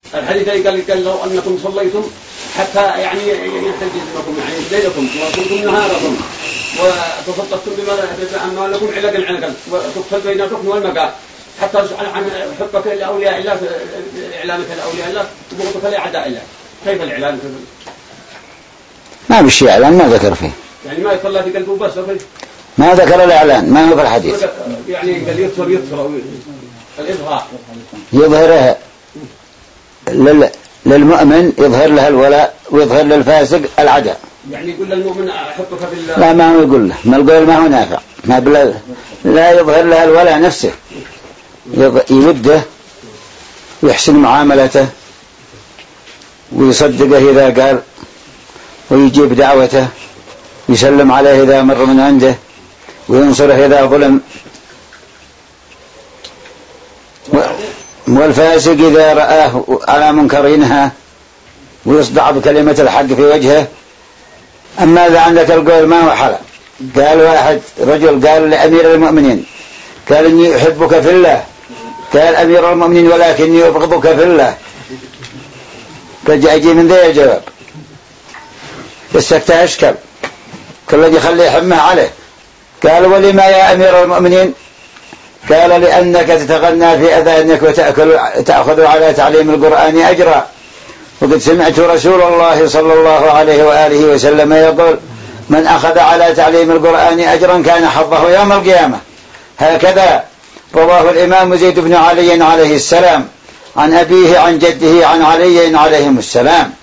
الحديث قال لو أنكم صليتم حتى يعني ينحل جسمكم يعني ليلكم وصلتم نهاركم وتصدقتم بما لكم علقا وتقتل بين الركن والمقام حتى عن حبك لأولياء الله إعلامك لأولياء الله وبغضك لأعداء الله. كيف الإعلام؟ ما بشي إعلان ما ذكر فيه يعني ما يصلى في قلبه بس ما ذكر الإعلان ما هو في الحديث يعني قال يظهر الإظهار يظهرها للمؤمن يظهر له الولاء ويظهر للفاسق العداء يعني يقول للمؤمن أحبك بالله لا ما هو يقول له ما القول ما هو نافع ما لا يظهر له الولاء نفسه يوده ويحسن معاملته ويصدقه إذا قال ويجيب دعوته يسلم عليه إذا مر من عنده وينصره إذا ظلم والفاسق إذا رآه على منكر ينهى ويصدع بكلمة الحق في وجهه. أما إذا عندك القول ما هو حلال قال واحد رجل قال لأمير المؤمنين قال إني أحبك في الله قال أمير المؤمنين ولكني أبغضك في الله فجأجي من ذي الجواب السكتة أشكل كل الذي يخلي يحمه عليه قال ولما يا أمير المؤمنين قال لأنك تتغنى في أذانك وتأخذ على تعليم القرآن أجرا وقد سمعت رسول الله صلى الله عليه وآله وسلم يقول من أخذ على تعليم القرآن أجرا كان حظه يوم القيامة. هكذا رواه الإمام زيد بن علي عليه السلام عن أبيه عن جده عن علي عليهم السلام.